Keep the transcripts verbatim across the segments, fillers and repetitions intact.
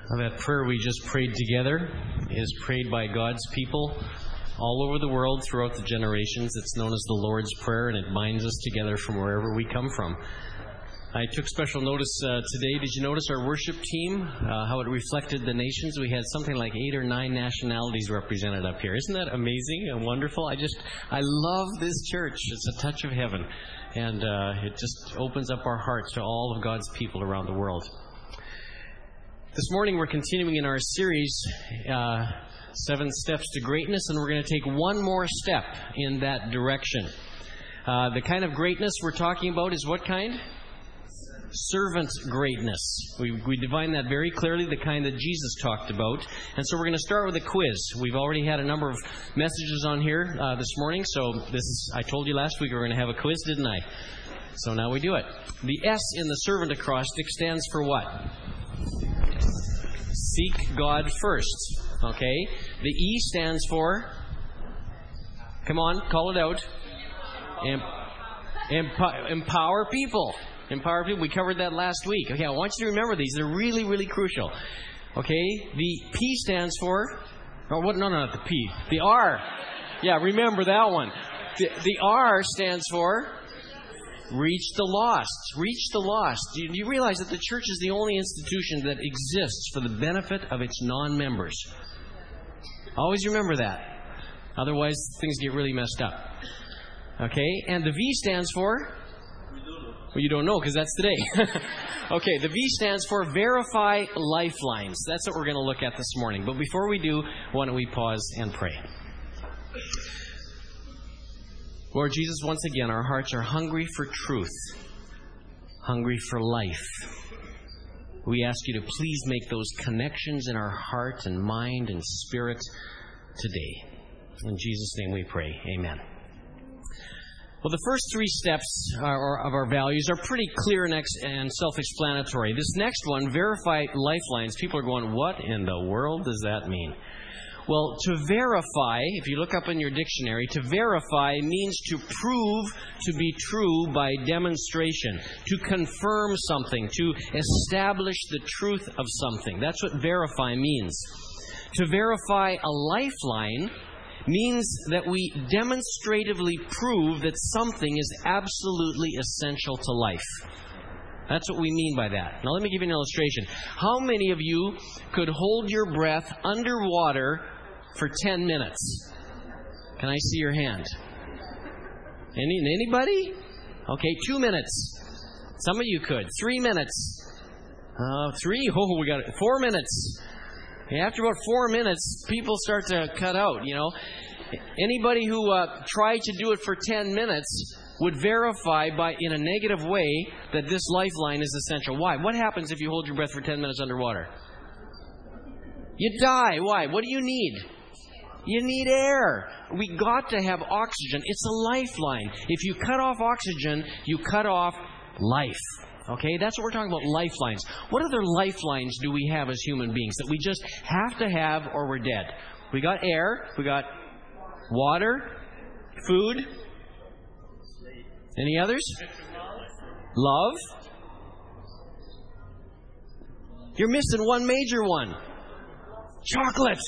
That prayer we just prayed together is prayed by God's people all over the world throughout the generations. It's known as the Lord's Prayer, and it binds us together from wherever we come from. I took special notice uh, today. Did you notice our worship team, uh, how it reflected the nations? We had something like eight or nine nationalities represented up here. Isn't that amazing and wonderful? I just, I love this church. It's a touch of heaven. And uh, it just opens up our hearts to all of God's people around the world. This morning we're continuing in our series, uh, Seven Steps to Greatness, and we're going to take one more step in that direction. Uh, the kind of greatness we're talking about is what kind? Servant greatness. We, we define that very clearly, the kind that Jesus talked about. And so we're going to start with a quiz. We've already had a number of messages on here uh, this morning, so this is, I told you last week we were going to have a quiz, didn't I? So now we do it. The S in the servant acrostic stands for what? Seek God first. Okay? The E stands for? Come on, call it out. Em- emp- empower people. Empower people. We covered that last week. Okay, I want you to remember these. They're really, really crucial. Okay? The P stands for? Or what? No, no, not the P. The R. Yeah, remember that one. The, the R stands for? Reach the lost. Reach the lost. Do you, do you realize that the church is the only institution that exists for the benefit of its non-members? Always remember that. Otherwise, things get really messed up. Okay? And the V stands for? Well, you don't know because that's today. Okay, the V stands for Verify Lifelines. That's what we're going to look at this morning. But before we do, why don't we pause and pray. Lord Jesus, once again, our hearts are hungry for truth, hungry for life. We ask you to please make those connections in our heart and mind and spirit today. In Jesus' name we pray. Amen. Well, the first three steps are, of our values are pretty clear and, ex- and self-explanatory. This next one, Verify Lifelines, people are going, what in the world does that mean? Well, to verify, if you look up in your dictionary, to verify means to prove to be true by demonstration, to confirm something, to establish the truth of something. That's what verify means. To verify a lifeline means that we demonstratively prove that something is absolutely essential to life. That's what we mean by that. Now let me give you an illustration. How many of you could hold your breath underwater for ten minutes? Can I see your hand? Any anybody? Okay, two minutes. Some of you could. Three minutes. Uh, three? Oh, we got it. Four minutes. Okay, after about four minutes, people start to cut out, you know. Anybody who uh, tried to do it for ten minutes would verify by in a negative way that this lifeline is essential. Why? What happens if you hold your breath for ten minutes underwater? You die. Why? What do you need? You need air. We got to have oxygen. It's a lifeline. If you cut off oxygen, you cut off life. Okay? That's what we're talking about, lifelines. What other lifelines do we have as human beings that we just have to have or we're dead? We got air. We got water. Food. Any others? Love. You're missing one major one. Chocolate.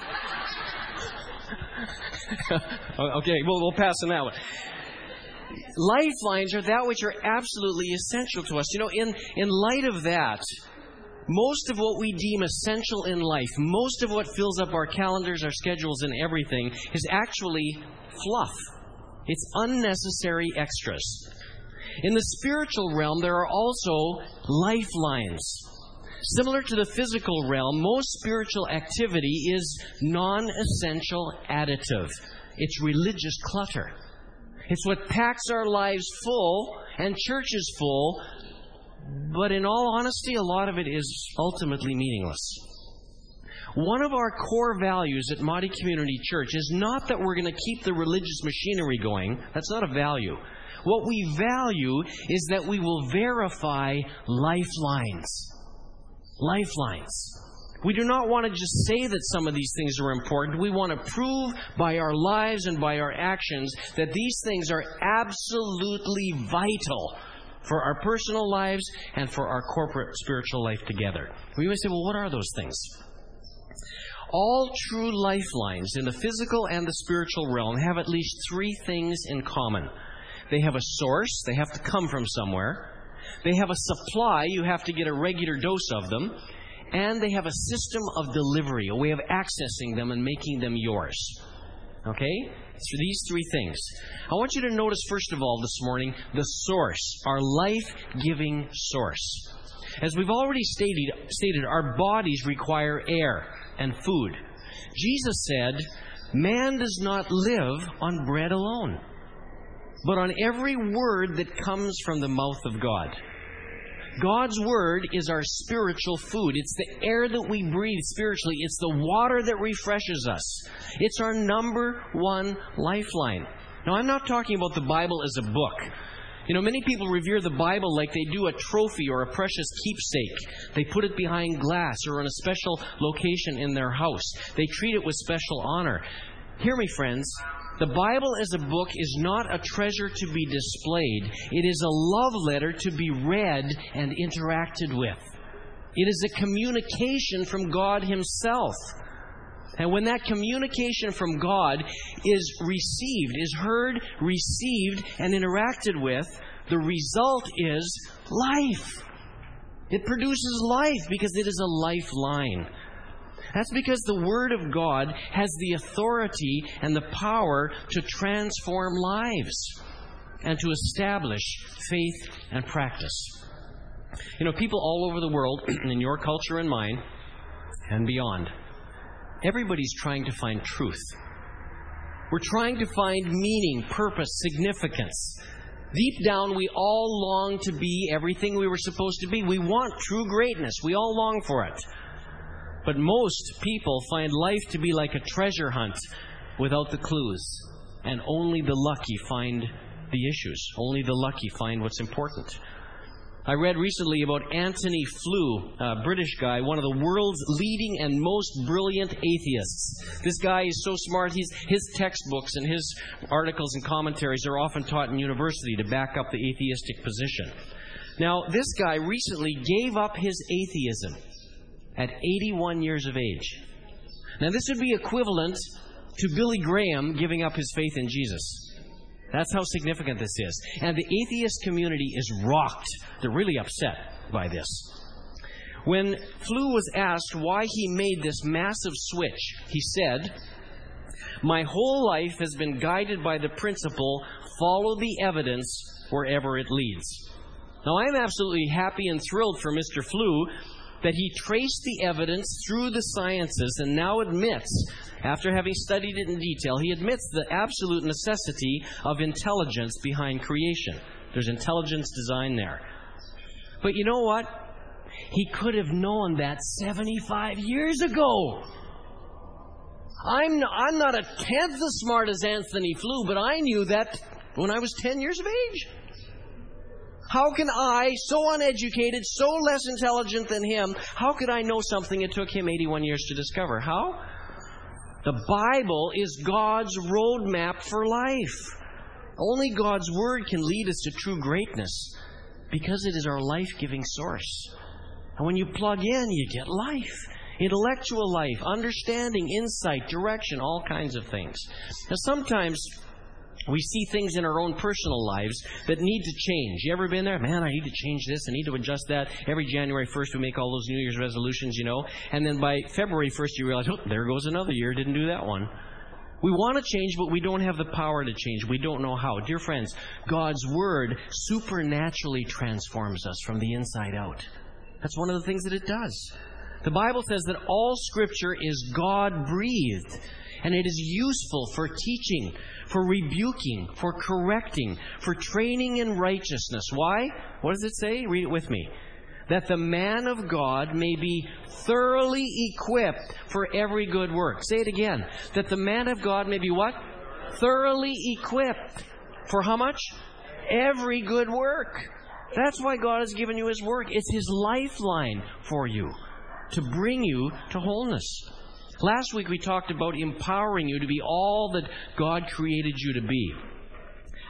Okay, well, we'll pass on that one. Lifelines are that which are absolutely essential to us. You know, in, in light of that, most of what we deem essential in life, most of what fills up our calendars, our schedules, and everything is actually fluff. It's unnecessary extras. In the spiritual realm, there are also lifelines. Similar to the physical realm, most spiritual activity is non-essential additive. It's religious clutter. It's what packs our lives full and churches full, but in all honesty, a lot of it is ultimately meaningless. One of our core values at Mahdi Community Church is not that we're going to keep the religious machinery going. That's not a value. What we value is that we will verify lifelines. Lifelines. We do not want to just say that some of these things are important. We want to prove by our lives and by our actions that these things are absolutely vital for our personal lives and for our corporate spiritual life together. We may say, well, what are those things? All true lifelines in the physical and the spiritual realm have at least three things in common. They have a source. They have to come from somewhere. They have a supply. You have to get a regular dose of them. And they have a system of delivery, a way of accessing them and making them yours. Okay? So these three things. I want you to notice, first of all, this morning, the source, our life-giving source. As we've already stated, stated, our bodies require air and food. Jesus said, man does not live on bread alone, but on every word that comes from the mouth of God. God's Word is our spiritual food. It's the air that we breathe spiritually. It's the water that refreshes us. It's our number one lifeline. Now, I'm not talking about the Bible as a book. You know, many people revere the Bible like they do a trophy or a precious keepsake. They put it behind glass or in a special location in their house. They treat it with special honor. Hear me, friends. The Bible as a book is not a treasure to be displayed. It is a love letter to be read and interacted with. It is a communication from God Himself. And when that communication from God is received, is heard, received, and interacted with, the result is life. It produces life because it is a lifeline. That's because the Word of God has the authority and the power to transform lives and to establish faith and practice. You know, people all over the world, in your culture and mine, and beyond, everybody's trying to find truth. We're trying to find meaning, purpose, significance. Deep down, we all long to be everything we were supposed to be. We want true greatness. We all long for it. But most people find life to be like a treasure hunt without the clues. And only the lucky find the issues. Only the lucky find what's important. I read recently about Antony Flew, a British guy, one of the world's leading and most brilliant atheists. This guy is so smart, he's, his textbooks and his articles and commentaries are often taught in university to back up the atheistic position. Now, this guy recently gave up his atheism at eighty-one years of age. Now, this would be equivalent to Billy Graham giving up his faith in Jesus. That's how significant this is. And the atheist community is rocked. They're really upset by this. When Flew was asked why he made this massive switch, he said, "My whole life has been guided by the principle, follow the evidence wherever it leads." Now, I'm absolutely happy and thrilled for Mister Flew that he traced the evidence through the sciences and now admits, after having studied it in detail, he admits the absolute necessity of intelligence behind creation. There's intelligence design there. But you know what? He could have known that seventy-five years ago. I'm not, I'm not a tenth as smart as Antony Flew, but I knew that when I was ten years of age. How can I, so uneducated, so less intelligent than him, how could I know something it took him eighty-one years to discover? How? The Bible is God's roadmap for life. Only God's Word can lead us to true greatness because it is our life-giving source. And when you plug in, you get life. Intellectual life, understanding, insight, direction, all kinds of things. Now, sometimes we see things in our own personal lives that need to change. You ever been there? Man, I need to change this. I need to adjust that. Every January first, we make all those New Year's resolutions, you know. And then by February first, you realize, oh, there goes another year. Didn't do that one. We want to change, but we don't have the power to change. We don't know how. Dear friends, God's Word supernaturally transforms us from the inside out. That's one of the things that it does. The Bible says that all Scripture is God-breathed. And it is useful for teaching, for rebuking, for correcting, for training in righteousness. Why? What does it say? Read it with me. That the man of God may be thoroughly equipped for every good work. Say it again. That the man of God may be what? Thoroughly equipped. For how much? Every good work. That's why God has given you His Word. It's His lifeline for you to bring you to wholeness. Last week we talked about empowering you to be all that God created you to be.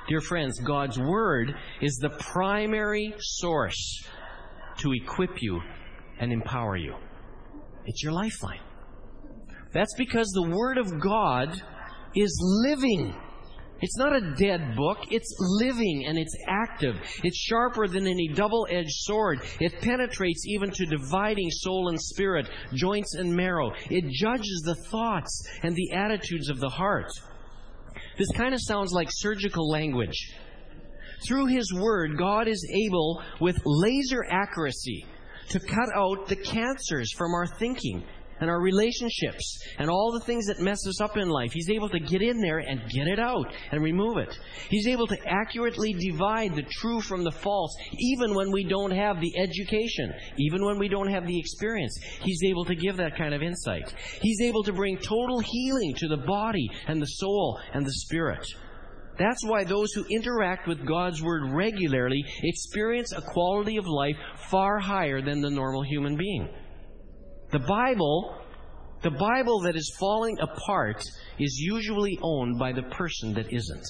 Dear friends, God's Word is the primary source to equip you and empower you. It's your lifeline. That's because the Word of God is living. It's not a dead book. It's living and it's active. It's sharper than any double-edged sword. It penetrates even to dividing soul and spirit, joints and marrow. It judges the thoughts and the attitudes of the heart. This kind of sounds like surgical language. Through His Word, God is able, with laser accuracy, to cut out the cancers from our thinking and our relationships and all the things that mess us up in life. He's able to get in there and get it out and remove it. He's able to accurately divide the true from the false, even when we don't have the education, even when we don't have the experience. He's able to give that kind of insight. He's able to bring total healing to the body and the soul and the spirit. That's why those who interact with God's Word regularly experience a quality of life far higher than the normal human being. The Bible, the Bible that is falling apart is usually owned by the person that isn't.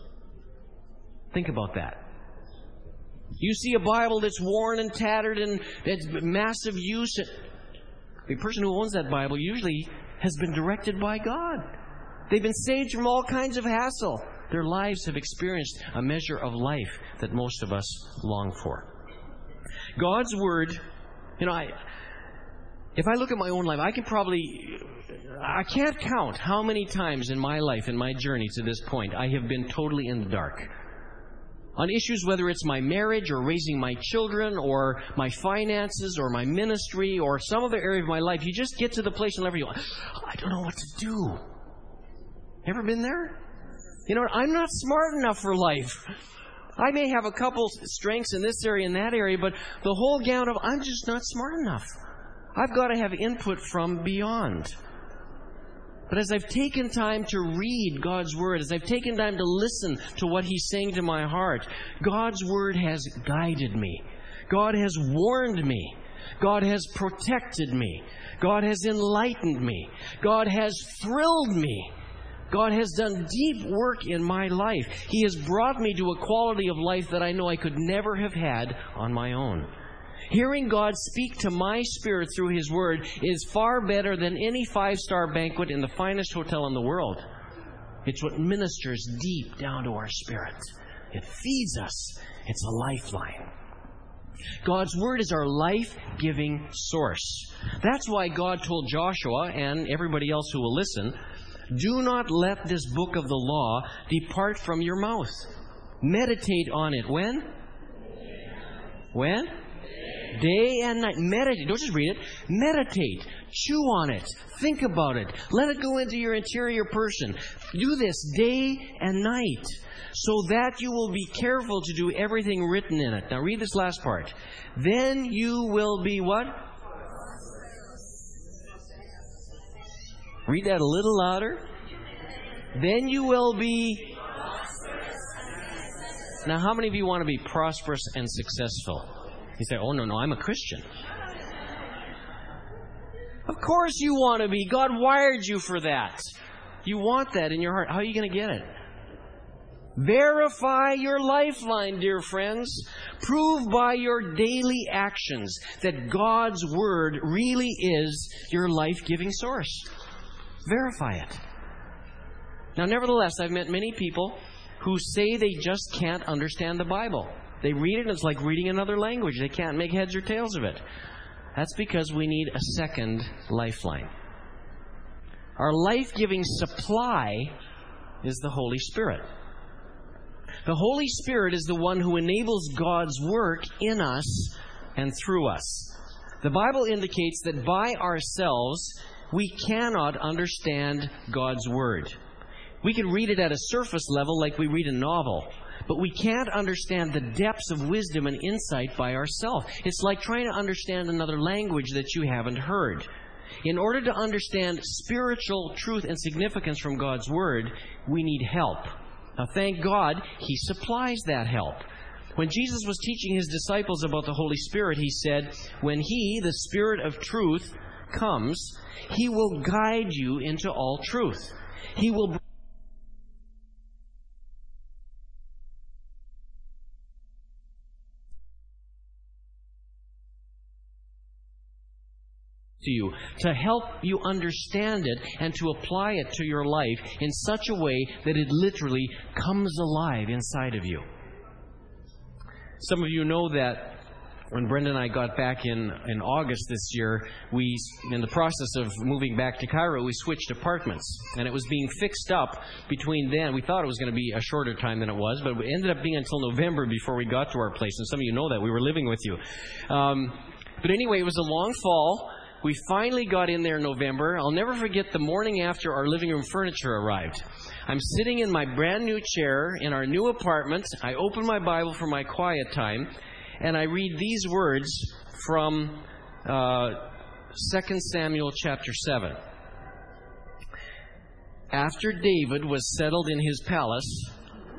Think about that. You see a Bible that's worn and tattered and that's massive use. The person who owns that Bible usually has been directed by God. They've been saved from all kinds of hassle. Their lives have experienced a measure of life that most of us long for. God's Word, you know, I... If I look at my own life, I can probably, I can't count how many times in my life, in my journey to this point, I have been totally in the dark. On issues, whether it's my marriage or raising my children or my finances or my ministry or some other area of my life, you just get to the place in life where you go, I don't know what to do. Ever been there? You know, I'm not smart enough for life. I may have a couple strengths in this area and that area, but the whole gamut of, I'm just not smart enough. I've got to have input from beyond. But as I've taken time to read God's Word, as I've taken time to listen to what He's saying to my heart, God's Word has guided me. God has warned me. God has protected me. God has enlightened me. God has thrilled me. God has done deep work in my life. He has brought me to a quality of life that I know I could never have had on my own. Hearing God speak to my spirit through His Word is far better than any five-star banquet in the finest hotel in the world. It's what ministers deep down to our spirit. It feeds us. It's a lifeline. God's Word is our life-giving source. That's why God told Joshua and everybody else who will listen, do not let this book of the law depart from your mouth. Meditate on it. When? When? Day and night. Meditate. Don't just read it. Meditate. Chew on it. Think about it. Let it go into your interior person. Do this day and night so that you will be careful to do everything written in it. Now read this last part. Then you will be what? Read that a little louder. Then you will be... Now how many of you want to be prosperous and successful? You say, oh, no, no, I'm a Christian. Of course you want to be. God wired you for that. You want that in your heart. How are you going to get it? Verify your lifeline, dear friends. Prove by your daily actions that God's Word really is your life-giving source. Verify it. Now, nevertheless, I've met many people who say they just can't understand the Bible. They read it and it's like reading another language. They can't make heads or tails of it. That's because we need a second lifeline. Our life-giving supply is the Holy Spirit. The Holy Spirit is the one who enables God's work in us and through us. The Bible indicates that by ourselves, we cannot understand God's Word. We can read it at a surface level like we read a novel. But we can't understand the depths of wisdom and insight by ourselves. It's like trying to understand another language that you haven't heard. In order to understand spiritual truth and significance from God's Word, we need help. Now, thank God, He supplies that help. When Jesus was teaching His disciples about the Holy Spirit, He said, when He, the Spirit of truth, comes, He will guide you into all truth. He will to you, to help you understand it and to apply it to your life in such a way that it literally comes alive inside of you. Some of you know that when Brenda and I got back in, in August this year, we, in the process of moving back to Cairo, we switched apartments. And it was being fixed up between then. We thought it was going to be a shorter time than it was, but it ended up being until November before we got to our place. And some of you know that. We were living with you. Um, but anyway, it was a long fall. We finally got in there in November. I'll never forget the morning after our living room furniture arrived. I'm sitting in my brand new chair in our new apartment. I open my Bible for my quiet time. And I read these words from uh, Second Samuel chapter seven. After David was settled in his palace,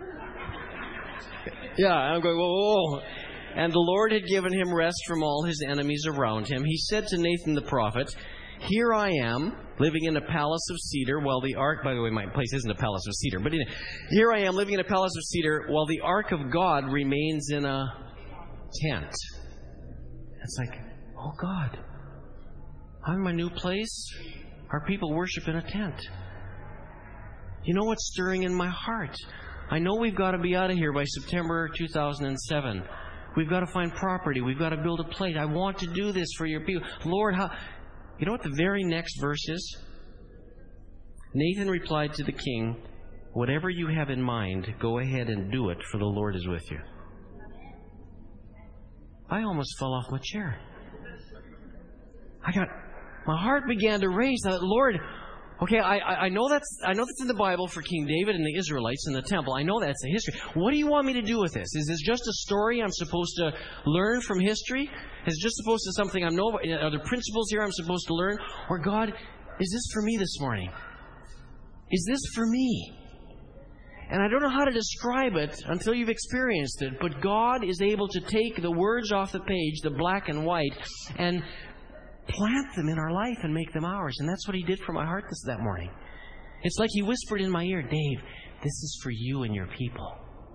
yeah, I'm going, whoa, whoa, whoa. And the Lord had given him rest from all his enemies around him. He said to Nathan the prophet, "Here I am, living in a palace of cedar, while the ark..." By the way, my place isn't a palace of cedar, but anyway, here I am, living in a palace of cedar, while the ark of God remains in a tent. It's like, oh God, I'm in my new place. Our people worship in a tent. You know what's stirring in my heart? I know we've got to be out of here by September two thousand seven. We've got to find property. We've got to build a place. I want to do this for your people. Lord, how... You know what the very next verse is? Nathan replied to the king, "Whatever you have in mind, go ahead and do it, for the Lord is with you." I almost fell off my chair. I got, my heart began to race. I thought, Lord, okay, I, I know that's I know that's in the Bible for King David and the Israelites in the temple. I know that's the history. What do you want me to do with this? Is this just a story I'm supposed to learn from history? Is it just supposed to something I know? Are there principles here I'm supposed to learn? Or God, is this for me this morning? Is this for me? And I don't know how to describe it until you've experienced it, but God is able to take the words off the page, the black and white, and plant them in our life and make them ours. And that's what He did for my heart this that morning. It's like He whispered in my ear, "Dave, this is for you and your people.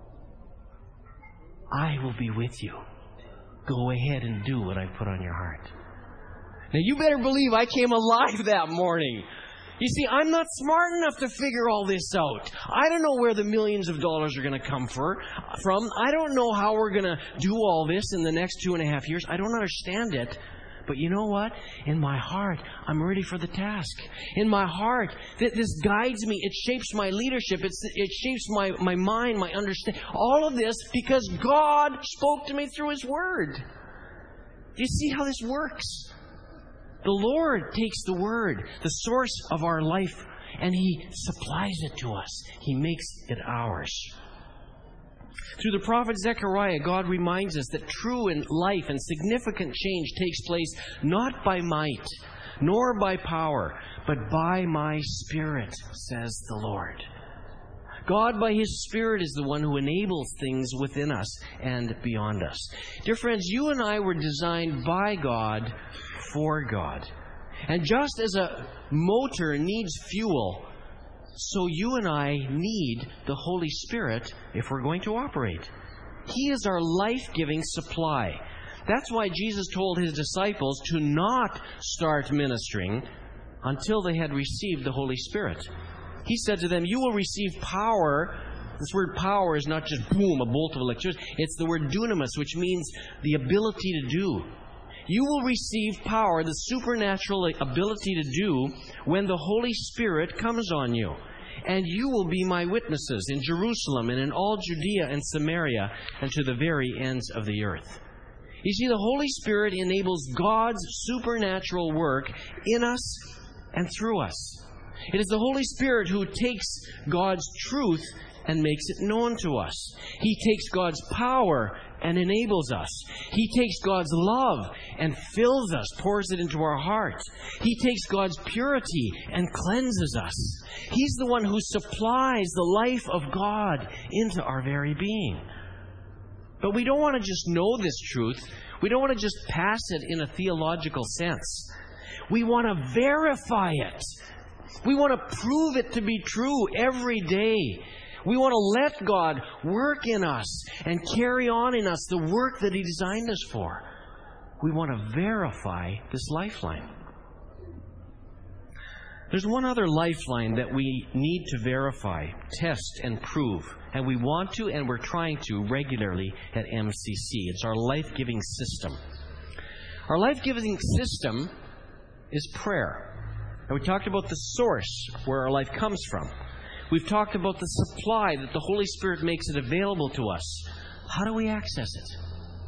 I will be with you. Go ahead and do what I put on your heart." Now you better believe I came alive that morning. You see, I'm not smart enough to figure all this out. I don't know where the millions of dollars are going to come for, from. I don't know how we're going to do all this in the next two and a half years. I don't understand it. But you know what? In my heart, I'm ready for the task. In my heart, th- this guides me. It shapes my leadership. It's, it shapes my, my mind, my understanding. All of this because God spoke to me through His Word. Do you see how this works? The Lord takes the Word, the source of our life, and He supplies it to us. He makes it ours. Through the prophet Zechariah, God reminds us that true in life and significant change takes place not by might, nor by power, but by my Spirit, says the Lord. God, by His Spirit, is the one who enables things within us and beyond us. Dear friends, you and I were designed by God for God. And just as a motor needs fuel, so you and I need the Holy Spirit if we're going to operate. He is our life-giving supply. That's why Jesus told His disciples to not start ministering until they had received the Holy Spirit. He said to them, "You will receive power." This word power is not just boom, a bolt of electricity. It's the word dunamis, which means the ability to do. You will receive power, the supernatural ability to do, when the Holy Spirit comes on you. And you will be my witnesses in Jerusalem and in all Judea and Samaria and to the very ends of the earth. You see, the Holy Spirit enables God's supernatural work in us and through us. It is the Holy Spirit who takes God's truth and makes it known to us. He takes God's power and enables us. He takes God's love and fills us, pours it into our heart. He takes God's purity and cleanses us. He's the one who supplies the life of God into our very being. But we don't want to just know this truth. We don't want to just pass it in a theological sense. We want to verify it. We want to prove it to be true every day. We want to let God work in us and carry on in us the work that He designed us for. We want to verify this lifeline. There's one other lifeline that we need to verify, test, and prove. And we want to, and we're trying to regularly at M C C. It's our life-giving system. Our life-giving system is prayer. And we talked about the source where our life comes from. We've talked about the supply that the Holy Spirit makes it available to us. How do we access it?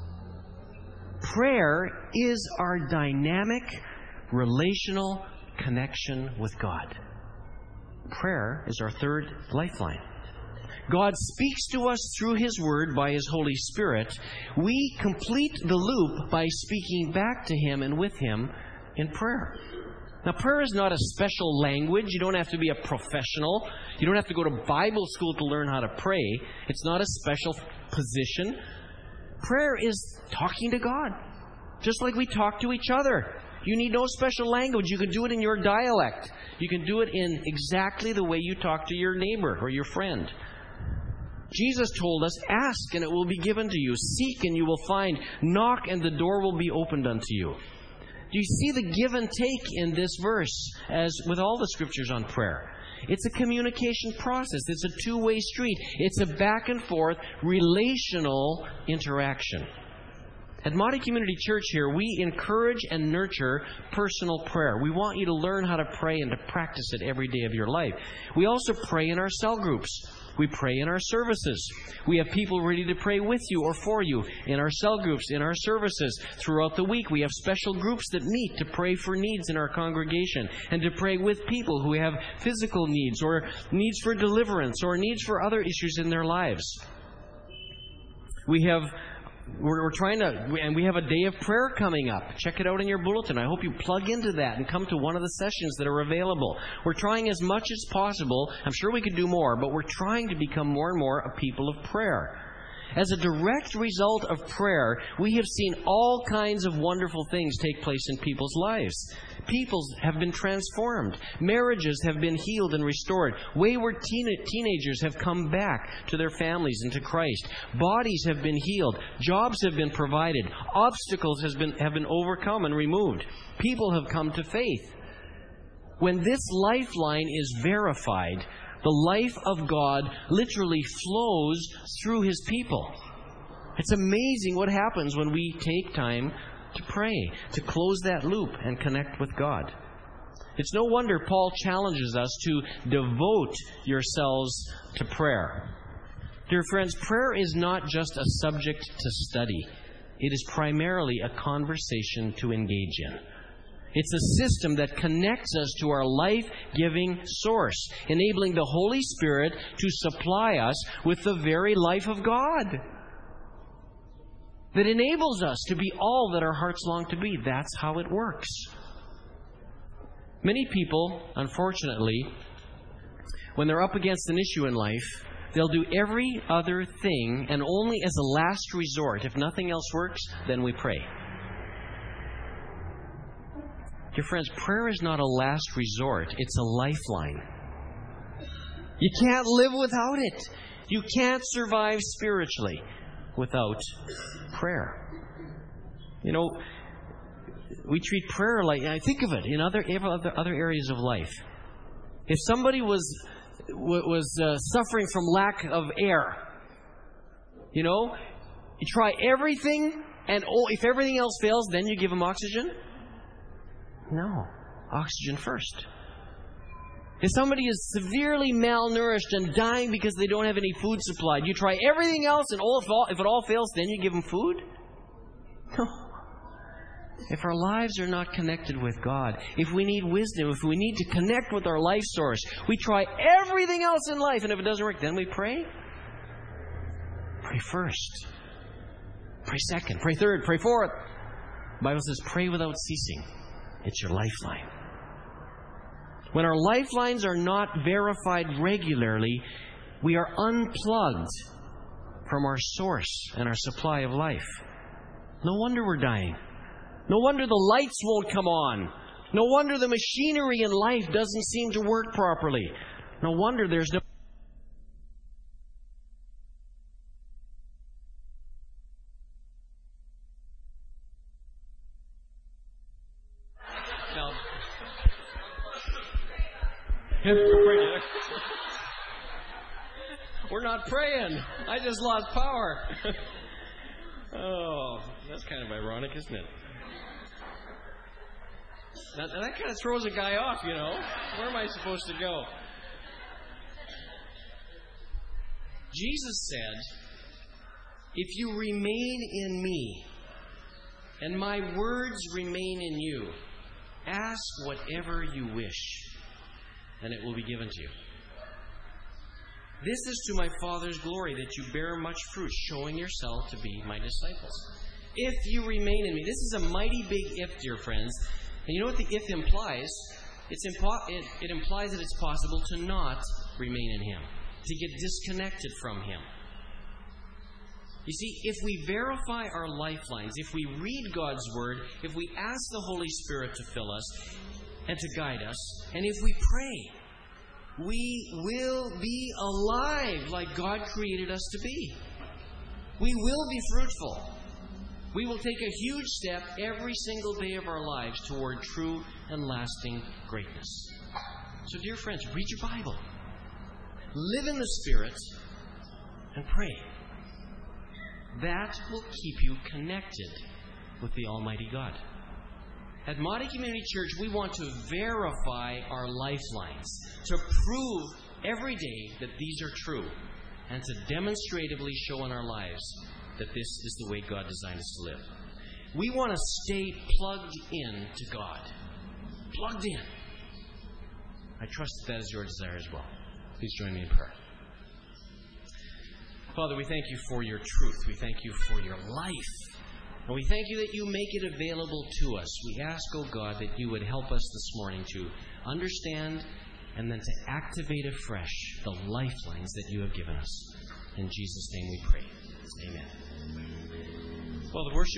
Prayer is our dynamic, relational connection with God. Prayer is our third lifeline. God speaks to us through His Word by His Holy Spirit. We complete the loop by speaking back to Him and with Him in prayer. Now, prayer is not a special language. You don't have to be a professional. You don't have to go to Bible school to learn how to pray. It's not a special position. Prayer is talking to God, just like we talk to each other. You need no special language. You can do it in your dialect. You can do it in exactly the way you talk to your neighbor or your friend. Jesus told us, ask and it will be given to you. Seek and you will find. Knock and the door will be opened unto you. Do you see the give and take in this verse, as with all the scriptures on prayer? It's a communication process. It's a two-way street. It's a back and forth relational interaction. At Maudie Community Church here, we encourage and nurture personal prayer. We want you to learn how to pray and to practice it every day of your life. We also pray in our cell groups. We pray in our services. We have people ready to pray with you or for you in our cell groups, in our services. Throughout the week, we have special groups that meet to pray for needs in our congregation and to pray with people who have physical needs or needs for deliverance or needs for other issues in their lives. We have We're, we're trying to, and we have a day of prayer coming up. Check it out in your bulletin. I hope you plug into that and come to one of the sessions that are available. We're trying as much as possible. I'm sure we could do more, but we're trying to become more and more a people of prayer. As a direct result of prayer, we have seen all kinds of wonderful things take place in people's lives. People have been transformed. Marriages have been healed and restored. Wayward teen- teenagers have come back to their families and to Christ. Bodies have been healed. Jobs have been provided. Obstacles has been, have been overcome and removed. People have come to faith. When this lifeline is verified, the life of God literally flows through His people. It's amazing what happens when we take time to pray, to close that loop and connect with God. It's no wonder Paul challenges us to devote yourselves to prayer. Dear friends, prayer is not just a subject to study. It is primarily a conversation to engage in. It's a system that connects us to our life-giving source, enabling the Holy Spirit to supply us with the very life of God that enables us to be all that our hearts long to be. That's how it works. Many people, unfortunately, when they're up against an issue in life, they'll do every other thing, and only as a last resort. If nothing else works, then we pray. Dear friends, prayer is not a last resort. It's a lifeline. You can't live without it. You can't survive spiritually without prayer. You know, we treat prayer like, I think of it in other other, other areas of life. If somebody was was uh, suffering from lack of air, you know, you try everything, and oh, if everything else fails, then you give them oxygen? No. Oxygen first. If somebody is severely malnourished and dying because they don't have any food supplied, you try everything else, and oh, if, all, if it all fails, then you give them food? No. If our lives are not connected with God, if we need wisdom, if we need to connect with our life source, we try everything else in life, and if it doesn't work, then we pray? Pray first. Pray second. Pray third. Pray fourth. The Bible says, pray without ceasing. It's your lifeline. When our lifelines are not verified regularly, we are unplugged from our source and our supply of life. No wonder we're dying. No wonder the lights won't come on. No wonder the machinery in life doesn't seem to work properly. No wonder there's no... We're not praying. I just lost power. Oh, that's kind of ironic, isn't it? That, that kind of throws a guy off, you know. Where am I supposed to go? Jesus said, if you remain in me, and my words remain in you, ask whatever you wish, and it will be given to you. This is to my Father's glory, that you bear much fruit, showing yourself to be my disciples. If you remain in me. This is a mighty big if, dear friends. And you know what the if implies? It's impo- it, it implies that it's possible to not remain in Him, to get disconnected from Him. You see, if we verify our lifelines, if we read God's Word, if we ask the Holy Spirit to fill us and to guide us, and if we pray, we will be alive like God created us to be. We will be fruitful. We will take a huge step every single day of our lives toward true and lasting greatness. So, dear friends, read your Bible. Live in the Spirit and pray. That will keep you connected with the Almighty God. At Maundy Community Church, we want to verify our lifelines, to prove every day that these are true, and to demonstratively show in our lives that this is the way God designed us to live. We want to stay plugged in to God. Plugged in. I trust that that is your desire as well. Please join me in prayer. Father, we thank you for your truth. We thank you for your life. And we thank you that you make it available to us. We ask, oh God, that you would help us this morning to understand and then to activate afresh the lifelines that you have given us. In Jesus' name we pray. Amen. Well, the worship